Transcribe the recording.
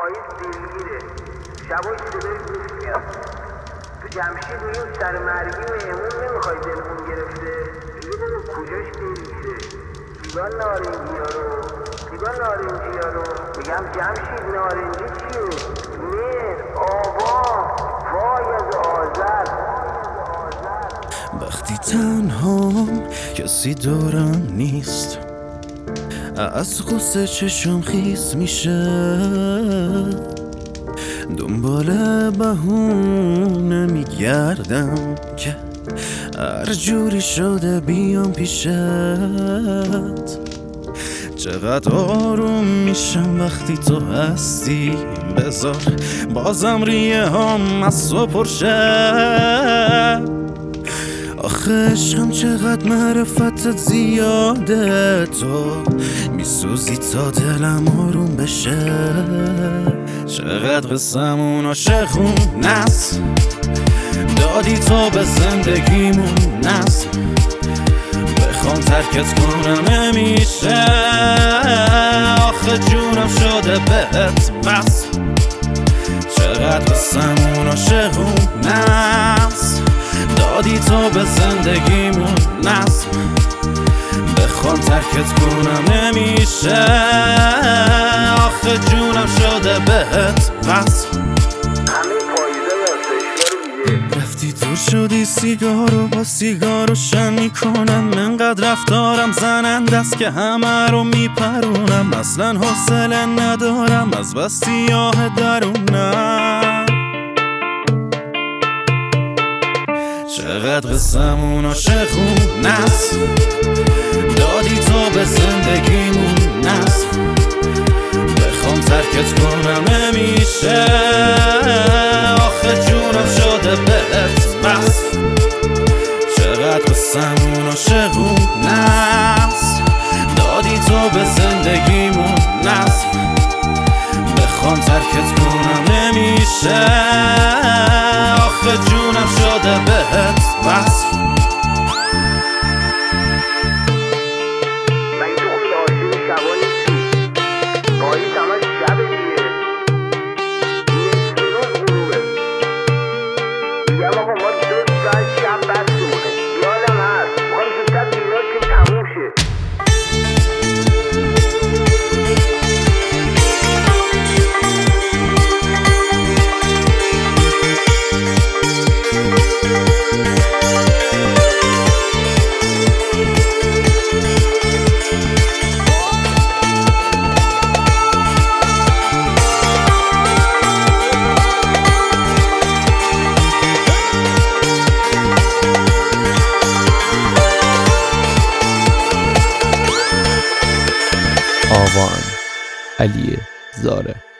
پاییز دلگیره، شبای صدای گوش میاد. تو جمشید میگیم سر مرگی مهمون نمیخوای دلمون گرفته. دیگه بگو کجاش بریزه. دیگه نارنجی رو میگم جمشید نارنجی چیه؟ مهر، آبا، وای از آذر. وقتی تنهام کسی دورم نیست، از غصه چشم خیس میشه، دنبال بهونه میگردم که هر جوری شده بیام پیشت. چقدر آروم میشم وقتی تو هستی، بذار بازم ریه هم از تو پرشه. آخه عشقم چقدر معرفتت زیاده، تو میسوزی تا دلم آروم بشه. چقدر قصه‌مون عاشقون است، دادی تو به زندگیمون نظم، بخوام ترکت کنم نمیشه. آخه جونم شده بهت بس، چقدر قصه‌مون عاشقون است، دادی تو به زندگیمون نظم، بخوام ترکت کنم نمیشه. آخه جونم شده بهت بس. همه پاییزای آسایشگاه رو دیده. رفتی دور شدی سیگارو با سیگار روشن میکنم، انقدر رفتارم زننده است که همه رو میپرونم. اصلا حوصله ندارم از بس سیاه درونم. چقدر قصه‌مون عاشقون است، دادی تو به زندگیمون نظم، بخوام ترکت کنم نمیشه. آخه جونم شده بهت بس، چقدر قصه‌مون عاشقون است، دادی تو به زندگیمون نظم، بخوام ترکت کنم نمیشه. آخه جونم شده بهت بس. مگه تو خود عاشق شبا نیستی؟ پاییز همش شبه دیگه. این روز غروبه. میگم آقا ما 2 ساعت شب بستمونه. یادم هست میخوایم زودتر بیدار شیم تموم شه. آوان علی زاره.